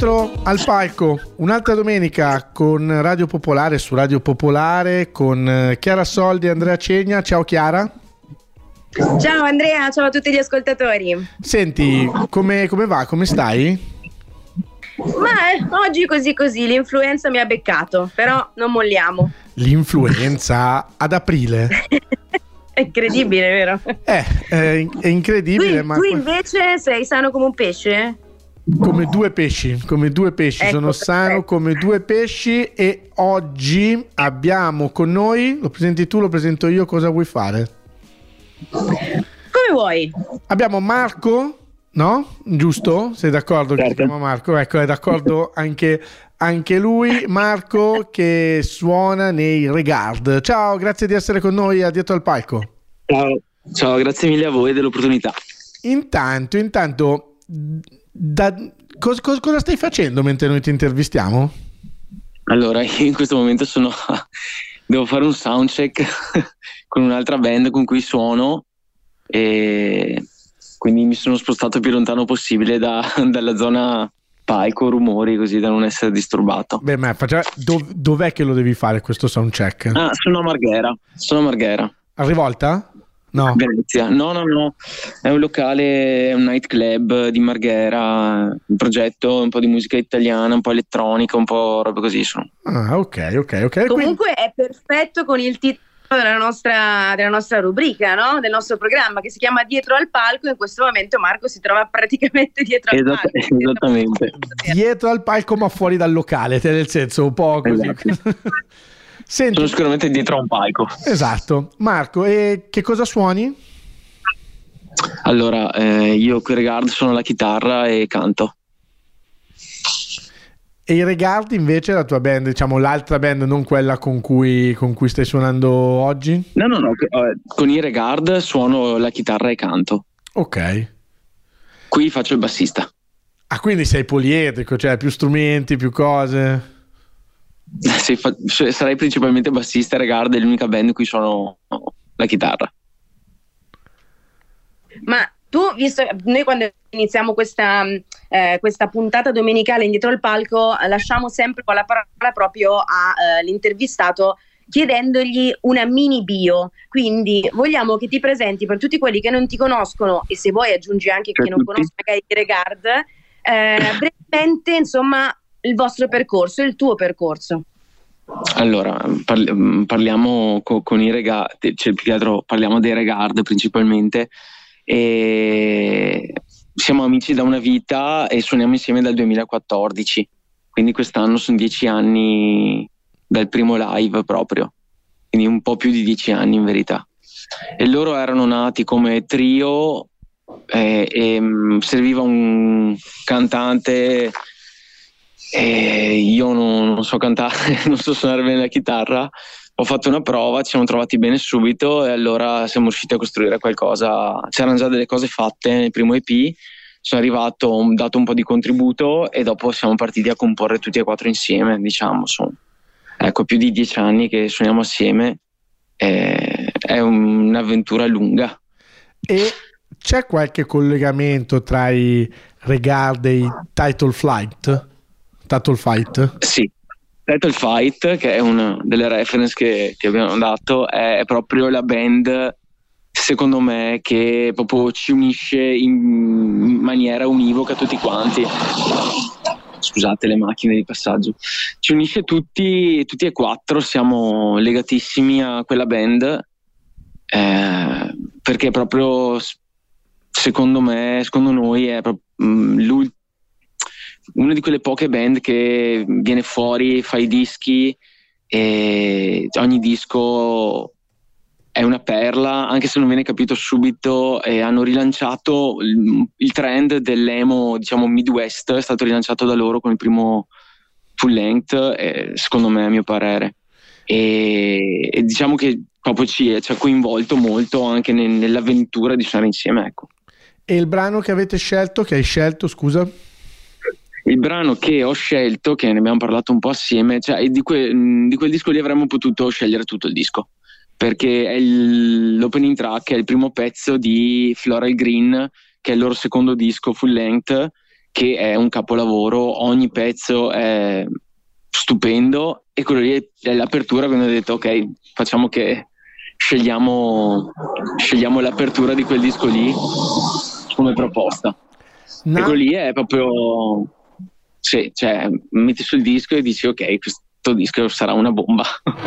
Dietro al palco, un'altra domenica con Radio Popolare, su Radio Popolare, con Chiara Soldi e Andrea Cegna. Ciao Chiara. Ciao Andrea, ciao a tutti gli ascoltatori. Senti, come va? Come stai? Ma oggi così, l'influenza mi ha beccato, però non molliamo. L'influenza ad aprile? È incredibile, vero? È incredibile. Tu invece sei sano come un pesce? Come due pesci, ecco, sono sano come due pesci. E oggi abbiamo con noi, lo presenti tu, lo presento io, cosa vuoi fare? Come vuoi. Abbiamo Marco, no? Giusto? Sei d'accordo? Certo. Che chiama Marco? Ecco, è d'accordo anche lui, Marco, che suona nei Regard. Ciao, grazie di essere con noi a Dietro al Palco. Ciao, grazie mille a voi dell'opportunità. Intanto cosa stai facendo mentre noi ti intervistiamo? Allora, io in questo momento devo fare un soundcheck con un'altra band con cui suono, e quindi mi sono spostato il più lontano possibile dalla zona palco, rumori, così da non essere disturbato. Beh, ma dov'è che lo devi fare questo soundcheck? Sono a Marghera. A Rivolta? No. Venezia. No, è un locale, un nightclub di Marghera, un progetto un po' di musica italiana, un po' elettronica, un po' roba così sono. Ah, ok. Comunque è perfetto con il titolo della nostra rubrica, no? Del nostro programma, che si chiama Dietro al palco. In questo momento Marco si trova praticamente dietro al palco. Esattamente. Dietro al palco ma fuori dal locale, nel senso un po' così. Esatto. Senti, sono sicuramente dietro a un palco. Esatto. Marco, e che cosa suoni? Allora, io qui Regard suono la chitarra e canto. E i Regard invece, la tua band, diciamo l'altra band, non quella con cui stai suonando oggi? No, con i Regard suono la chitarra e canto. Ok. Qui faccio il bassista. Ah, quindi sei poliedrico, cioè più strumenti, più cose? Sì, sarei principalmente bassista. Regard è l'unica band in cui suono la chitarra. Ma tu, visto noi quando iniziamo questa puntata domenicale in Dietro al palco, lasciamo sempre con la parola proprio all'intervistato, chiedendogli una mini bio. Quindi vogliamo che ti presenti per tutti quelli che non ti conoscono, e se vuoi aggiungi anche chi non conosce magari Regard, brevemente, insomma, il vostro percorso, il tuo percorso. Allora, parliamo con i Regard, cioè più che altro parliamo dei Regard principalmente, e siamo amici da una vita e suoniamo insieme dal 2014, quindi quest'anno sono 10 anni dal primo live proprio, quindi un po' più di 10 anni in verità. E loro erano nati come trio, e serviva un cantante, e io non so cantare, non so suonare bene la chitarra. Ho fatto una prova, ci siamo trovati bene subito e allora siamo riusciti a costruire qualcosa. C'erano già delle cose fatte nel primo EP, sono arrivato, ho dato un po' di contributo e dopo siamo partiti a comporre tutti e quattro insieme, diciamo. Ecco, più di 10 anni che suoniamo assieme, è un'avventura lunga. E c'è qualche collegamento tra i Regard e i Title Fight? Sì. Title Fight, che è una delle reference che abbiamo dato, è proprio la band, secondo me, che proprio ci unisce in maniera univoca tutti quanti. Scusate le macchine di passaggio. Ci unisce tutti e quattro, siamo legatissimi a quella band, perché proprio secondo noi è proprio una di quelle poche band che viene fuori, fa i dischi e ogni disco è una perla, anche se non viene capito subito, e hanno rilanciato il trend dell'emo, diciamo Midwest, è stato rilanciato da loro con il primo full length, secondo me, a mio parere, e diciamo che proprio ci ha coinvolto molto anche nell'avventura di suonare insieme, ecco. E il brano che hai scelto, scusa? Il brano che ho scelto, che ne abbiamo parlato un po' assieme, cioè di quel disco lì avremmo potuto scegliere tutto il disco, perché è l'opening track, è il primo pezzo di Floral Green, che è il loro secondo disco full length, che è un capolavoro, ogni pezzo è stupendo, e quello lì è l'apertura, quindi ho detto ok, facciamo che scegliamo l'apertura di quel disco lì come proposta. E quello lì è proprio, sì, cioè metti sul disco e dici ok, questo disco sarà una bomba.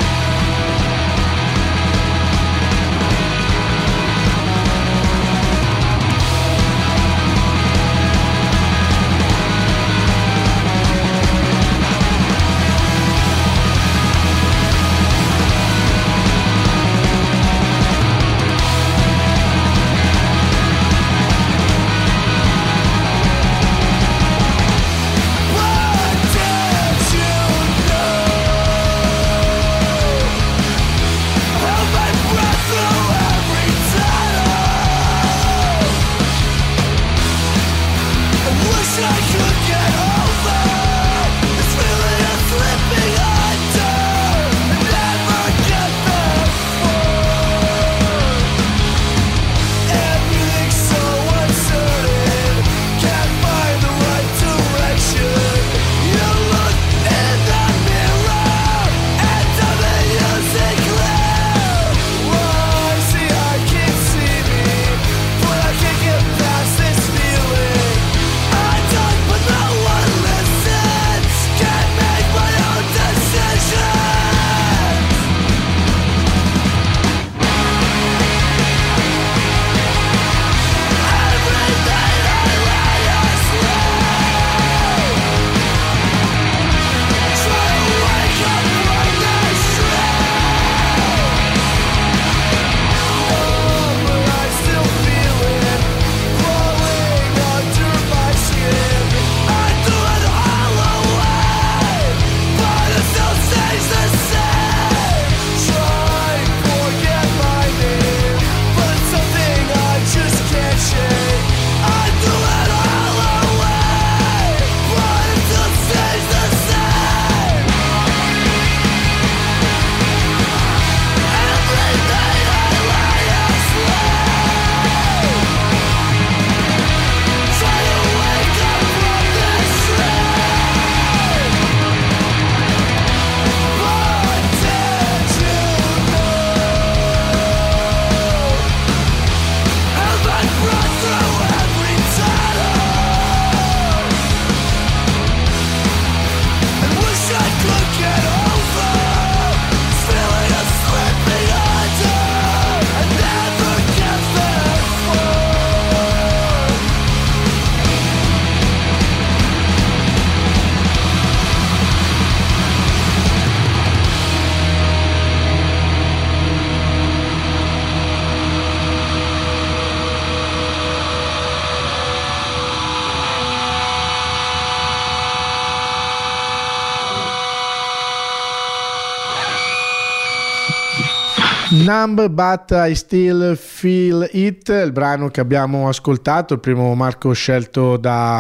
Numb But I Still Feel It, il brano che abbiamo ascoltato, il primo Marco scelto da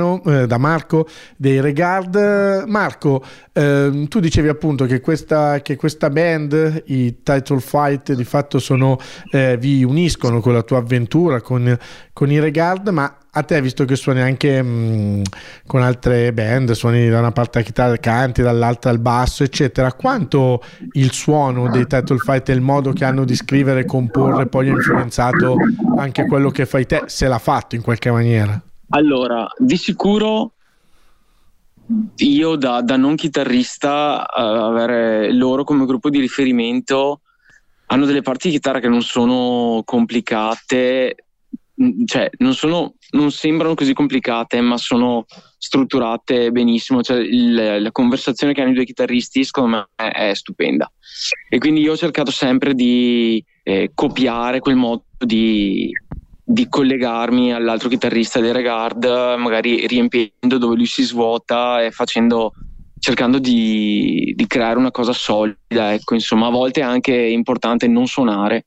Marco dei Regard. Marco, tu dicevi appunto che questa band, i Title Fight, di fatto vi uniscono con la tua avventura con i Regard, ma a te, visto che suoni anche con altre band, suoni da una parte la chitarra, canti, dall'altra il basso, eccetera, quanto il suono dei Title Fight e il modo che hanno di scrivere e comporre poi ha influenzato anche quello che fai te, se l'ha fatto in qualche maniera? Allora, di sicuro io da non chitarrista, avere loro come gruppo di riferimento, hanno delle parti di chitarra che non sono complicate, cioè non sembrano così complicate, ma sono strutturate benissimo, cioè la conversazione che hanno i due chitarristi secondo me è stupenda, e quindi io ho cercato sempre di copiare quel modo di collegarmi all'altro chitarrista dei Regard, magari riempiendo dove lui si svuota e cercando di creare una cosa solida, ecco. Insomma, a volte è anche importante non suonare,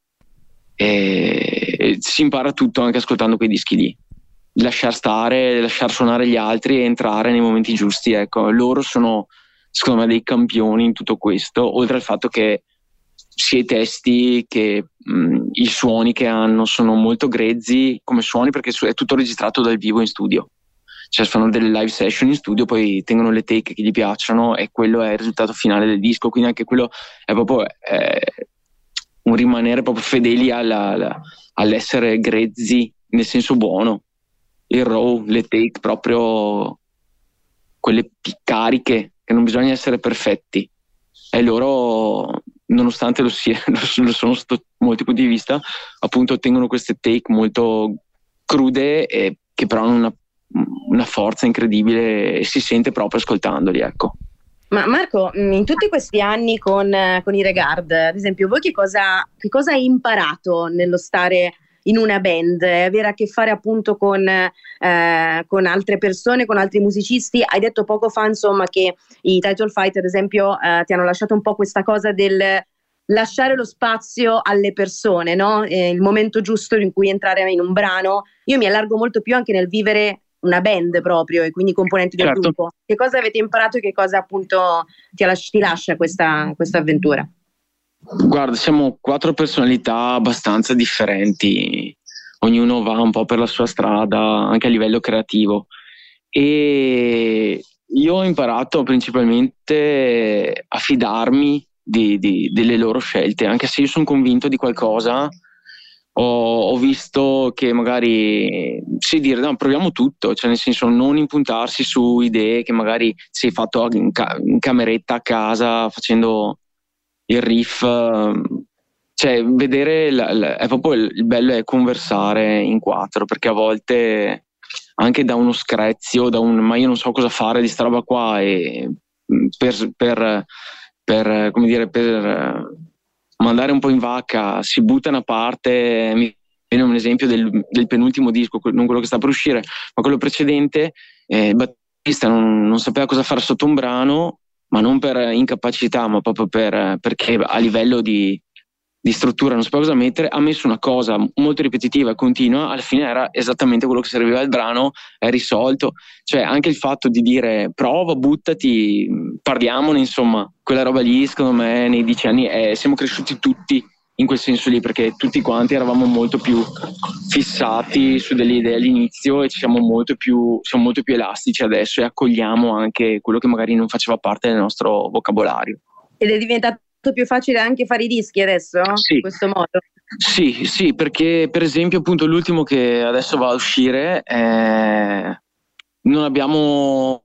e si impara tutto anche ascoltando quei dischi lì, lasciar stare, lasciar suonare gli altri e entrare nei momenti giusti, ecco. Loro sono secondo me dei campioni in tutto questo, oltre al fatto che sia i testi che i suoni che hanno sono molto grezzi come suoni, perché è tutto registrato dal vivo in studio, cioè fanno delle live session in studio, poi tengono le take che gli piacciono e quello è il risultato finale del disco, quindi anche quello è proprio un rimanere proprio fedeli all'essere grezzi nel senso buono, il raw, le take proprio quelle cariche, che non bisogna essere perfetti, e loro nonostante lo sono sotto molti punti di vista, appunto ottengono queste take molto crude e che però hanno una forza incredibile e si sente proprio ascoltandoli, ecco. Ma Marco, in tutti questi anni con i Regard, ad esempio, voi che cosa hai imparato nello stare in una band, avere a che fare appunto con altre persone, con altri musicisti? Hai detto poco fa, insomma, che i Title Fight, ad esempio, ti hanno lasciato un po' questa cosa del lasciare lo spazio alle persone, no? Il momento giusto in cui entrare in un brano. Io mi allargo molto più anche nel vivere una band proprio, e quindi i componenti del gruppo. Che cosa avete imparato e che cosa appunto ti lascia questa avventura? Guarda, siamo 4 personalità abbastanza differenti, ognuno va un po' per la sua strada anche a livello creativo, e io ho imparato principalmente a fidarmi delle loro scelte, anche se io sono convinto di qualcosa. Ho visto che magari sì, dire no, proviamo tutto, cioè nel senso non impuntarsi su idee che magari si è fatto in cameretta a casa facendo il riff, cioè vedere è proprio il bello è conversare in 4, perché a volte anche da uno screzio, ma io non so cosa fare di sta roba qua, e per come dire, per mandare un po' in vacca si buttano a parte. Mi viene un esempio del penultimo disco, non quello che sta per uscire ma quello precedente. Battista non sapeva cosa fare sotto un brano, ma non per incapacità, ma proprio perché a livello di struttura non sapeva cosa mettere. Ha messo una cosa molto ripetitiva e continua, alla fine era esattamente quello che serviva al brano, è risolto. Cioè anche il fatto di dire prova, buttati, parliamone, insomma, quella roba lì secondo me nei 10 anni siamo cresciuti tutti in quel senso lì, perché tutti quanti eravamo molto più fissati su delle idee all'inizio e siamo molto più elastici adesso e accogliamo anche quello che magari non faceva parte del nostro vocabolario. Ed è diventato più facile anche fare i dischi adesso, sì. In questo modo? Sì, perché per esempio appunto l'ultimo che adesso va a uscire non abbiamo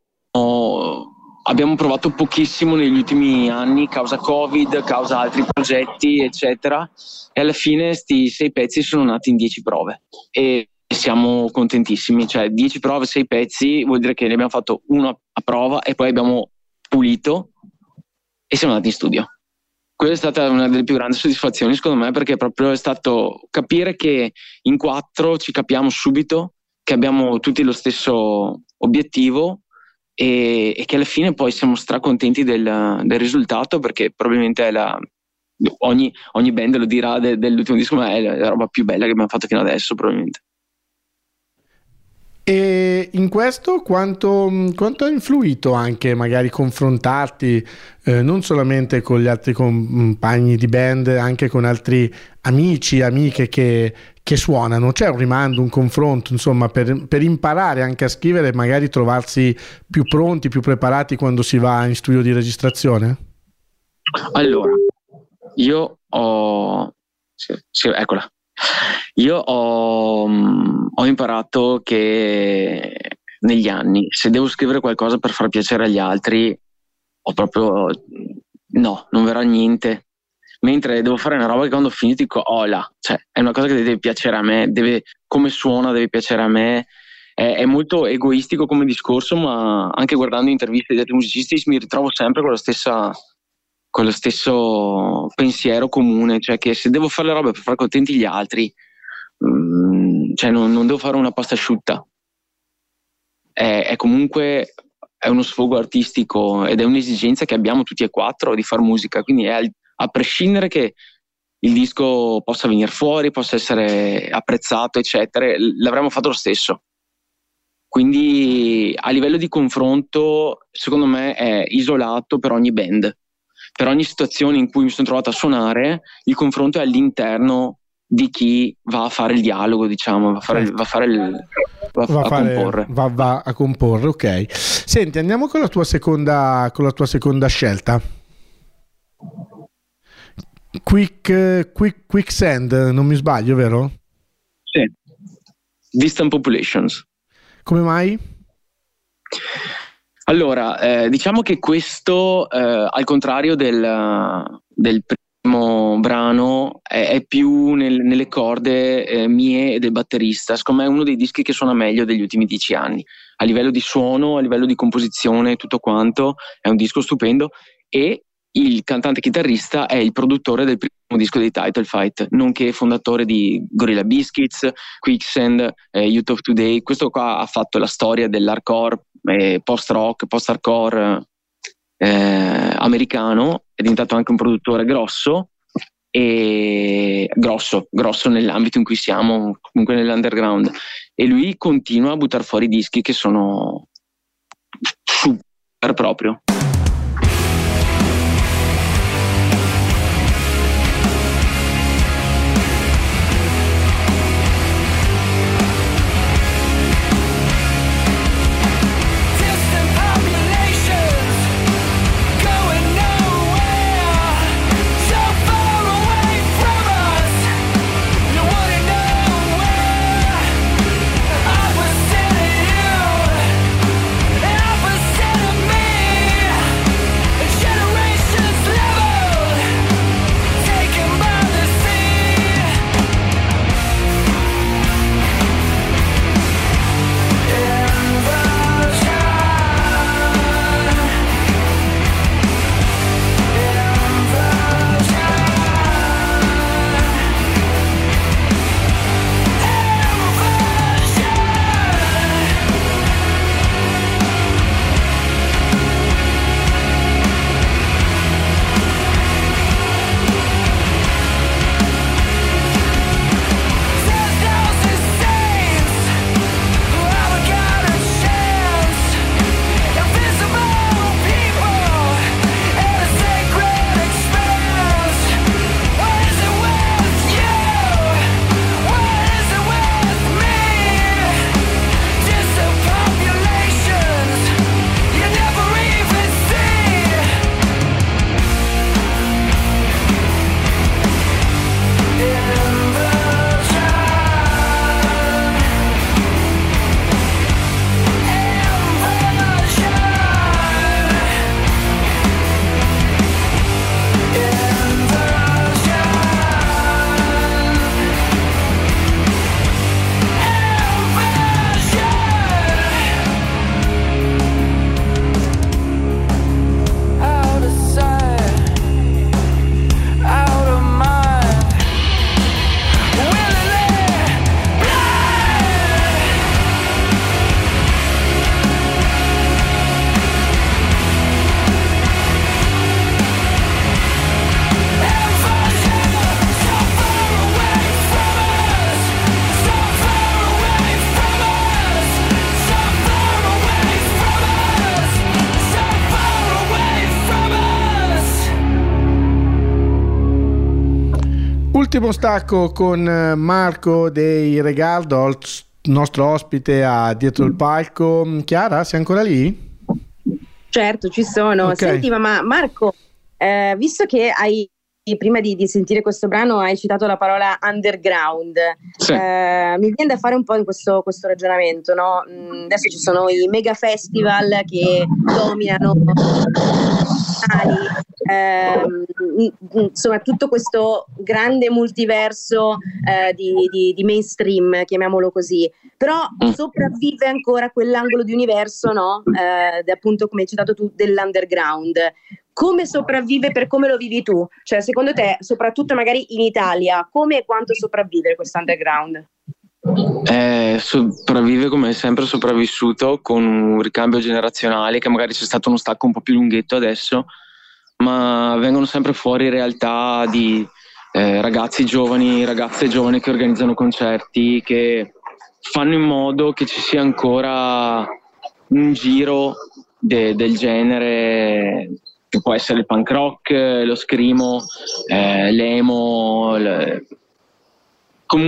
provato pochissimo negli ultimi anni, causa Covid, causa altri progetti eccetera, e alla fine sti 6 pezzi sono nati in 10 prove e siamo contentissimi. Cioè 10 prove, 6 pezzi vuol dire che ne abbiamo fatto uno a prova e poi abbiamo pulito e siamo andati in studio. Quella è stata una delle più grandi soddisfazioni secondo me, perché proprio è stato capire che in 4 ci capiamo subito, che abbiamo tutti lo stesso obiettivo e che alla fine poi siamo stracontenti del risultato, perché probabilmente ogni band lo dirà dell'ultimo disco, ma è la roba più bella che abbiamo fatto fino adesso probabilmente. E in questo quanto ha influito anche magari confrontarti non solamente con gli altri compagni di band, anche con altri amici, amiche che suonano? C'è un rimando, un confronto, insomma, per imparare anche a scrivere e magari trovarsi più pronti, più preparati quando si va in studio di registrazione? Allora, io ho... Sì, eccola. Io ho imparato che negli anni, se devo scrivere qualcosa per far piacere agli altri, non verrà niente. Mentre devo fare una roba che quando ho finito dico, cioè è una cosa che deve piacere a me, come suona deve piacere a me. È molto egoistico come discorso, ma anche guardando interviste di altri musicisti mi ritrovo sempre con lo stesso pensiero comune, cioè che se devo fare le robe per far contenti gli altri, cioè non devo fare una pasta asciutta. È comunque è uno sfogo artistico ed è un'esigenza che abbiamo tutti e 4 di far musica, quindi a prescindere che il disco possa venire fuori, possa essere apprezzato eccetera, l'avremmo fatto lo stesso. Quindi a livello di confronto secondo me è isolato per ogni band. Per ogni situazione in cui mi sono trovato a suonare, il confronto è all'interno di chi va a fare il dialogo, diciamo, va a fare comporre. Va a comporre, ok. Senti, andiamo con la tua seconda scelta. Quicksand, non mi sbaglio, vero? Sì. Distant Populations. Come mai? Allora, diciamo che questo, al contrario del primo brano, è più nelle corde mie e del batterista. Secondo me è uno dei dischi che suona meglio degli ultimi 10 anni. A livello di suono, a livello di composizione, tutto quanto, è un disco stupendo, e il cantante chitarrista è il produttore del primo disco dei Title Fight, nonché fondatore di Gorilla Biscuits, Quicksand, Youth of Today. Questo qua ha fatto la storia dell'hardcore, post-rock, post-hardcore americano, è diventato anche un produttore grosso nell'ambito in cui siamo, comunque nell'underground, e lui continua a buttare fuori dischi che sono super proprio. Ultimo stacco con Marco dei Regaldo, il nostro ospite a dietro il palco. Chiara, sei ancora lì? Certo, ci sono. Okay. Senti, ma Marco, visto che hai prima di sentire questo brano hai citato la parola underground, sì. Mi viene da fare un po' in questo ragionamento, no? Adesso ci sono i mega festival che dominano, insomma tutto questo grande multiverso di mainstream, chiamiamolo così, però sopravvive ancora quell'angolo di universo, no? Appunto, come hai citato tu, dell'underground. Come sopravvive, per come lo vivi tu? Cioè, secondo te, soprattutto magari in Italia, come e quanto sopravvive questo underground? Sopravvive come è sempre sopravvissuto, con un ricambio generazionale, che magari c'è stato uno stacco un po' più lunghetto adesso, ma vengono sempre fuori realtà di ragazzi giovani, ragazze giovani che organizzano concerti, che fanno in modo che ci sia ancora un giro del genere, che può essere il punk rock, lo screamo, l'emo, comunque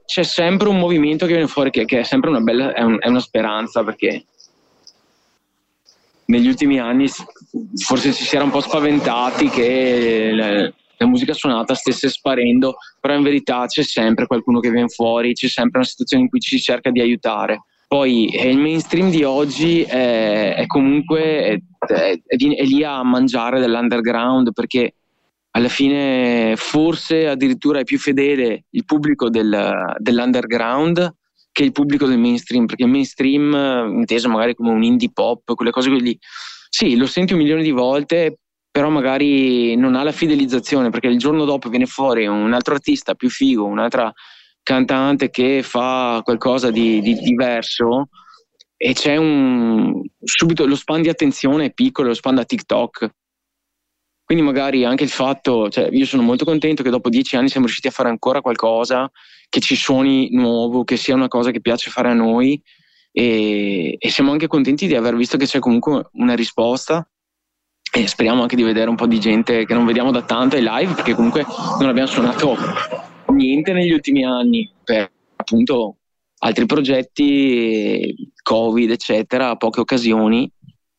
c'è sempre un movimento che viene fuori che è sempre una bella, è una speranza, perché negli ultimi anni forse si era un po' spaventati che la musica suonata stesse sparendo, però in verità c'è sempre qualcuno che viene fuori, c'è sempre una situazione in cui ci si cerca di aiutare. Poi il mainstream di oggi è comunque è lì a mangiare dell'underground, perché alla fine forse addirittura è più fedele il pubblico dell'underground che il pubblico del mainstream, perché il mainstream, inteso magari come un indie pop, quelle cose lì, sì, lo senti 1 milione di volte, però magari non ha la fidelizzazione, perché il giorno dopo viene fuori un altro artista più figo, un'altra cantante che fa qualcosa di diverso, e c'è subito lo span di attenzione è piccolo, lo span da TikTok. Quindi magari anche il fatto, cioè io sono molto contento che dopo 10 anni siamo riusciti a fare ancora qualcosa che ci suoni nuovo, che sia una cosa che piace fare a noi, e siamo anche contenti di aver visto che c'è comunque una risposta, e speriamo anche di vedere un po' di gente che non vediamo da tanto ai live, perché comunque non abbiamo suonato niente negli ultimi anni per appunto altri progetti, Covid eccetera, poche occasioni.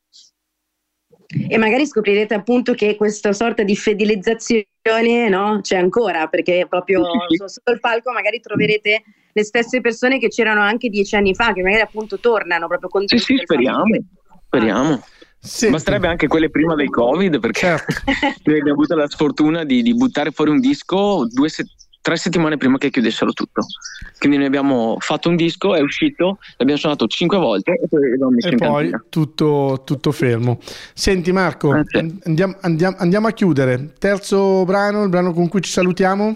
E magari scoprirete appunto che questa sorta di fidelizzazione, no, c'è ancora, perché proprio sotto il palco magari troverete le stesse persone che c'erano anche 10 anni fa, che magari appunto tornano proprio contenti. Sì, speriamo. Sì. Basterebbe anche quelle prima del Covid, perché noi abbiamo avuto la sfortuna di buttare fuori un disco 3 settimane prima che chiudessero tutto. Quindi noi abbiamo fatto un disco, è uscito, l'abbiamo suonato 5 volte e poi l'abbiamo messo in cantina. Tutto fermo. Senti Marco, sì. andiamo a chiudere. Terzo brano, il brano con cui ci salutiamo?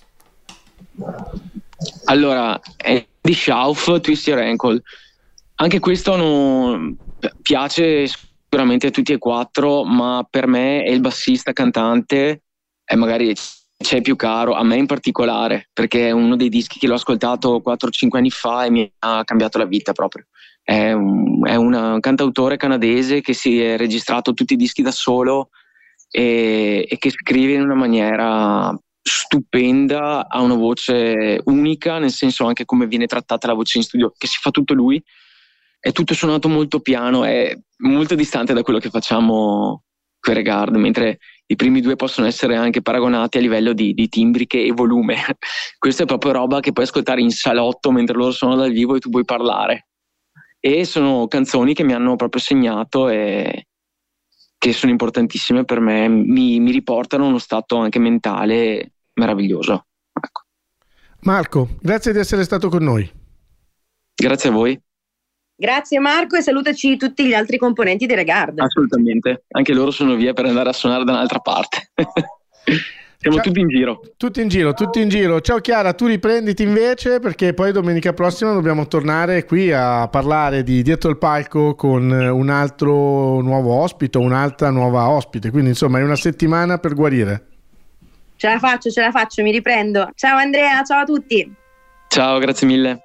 Allora, è di Schauf, Twist Your Ankle. Anche questo piace sicuramente a tutti e 4, ma per me è il bassista cantante, e magari c'è più caro, a me in particolare, perché è uno dei dischi che l'ho ascoltato 4-5 anni fa e mi ha cambiato la vita proprio. È un cantautore canadese che si è registrato tutti i dischi da solo e che scrive in una maniera stupenda, ha una voce unica, nel senso anche come viene trattata la voce in studio, che si fa tutto lui, è tutto suonato molto piano, è molto distante da quello che facciamo con Regard, mentre i primi 2 possono essere anche paragonati a livello di timbriche e volume. Questa è proprio roba che puoi ascoltare in salotto mentre loro suonano dal vivo e tu puoi parlare. E sono canzoni che mi hanno proprio segnato e che sono importantissime per me, mi riportano a uno stato anche mentale meraviglioso. Ecco. Marco, grazie di essere stato con noi. Grazie a voi. Grazie Marco, e salutaci tutti gli altri componenti di Regard. Assolutamente, anche loro sono via per andare a suonare da un'altra parte. Siamo Ciao. tutti in giro. Tutti in giro. Ciao Chiara, tu riprenditi invece, perché poi domenica prossima dobbiamo tornare qui a parlare di Dietro il Palco con un altro nuovo ospite, un'altra nuova ospite. Quindi insomma è una settimana per guarire. Ce la faccio, mi riprendo. Ciao Andrea, ciao a tutti. Ciao, grazie mille.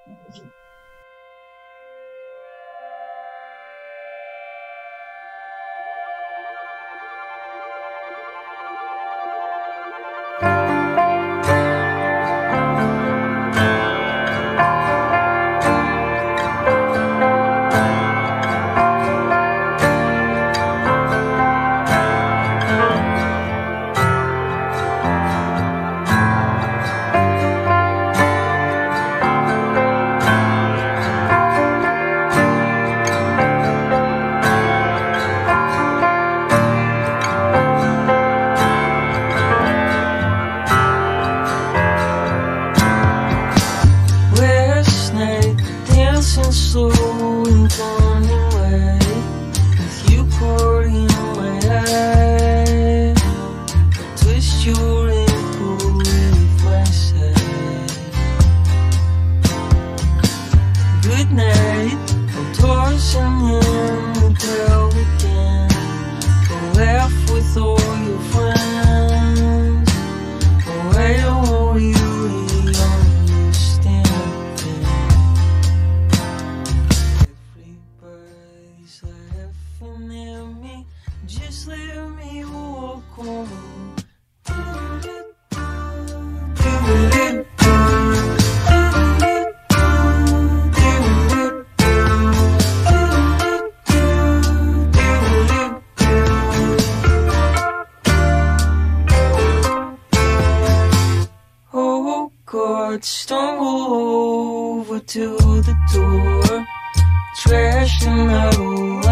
marched on over to the door, trash in the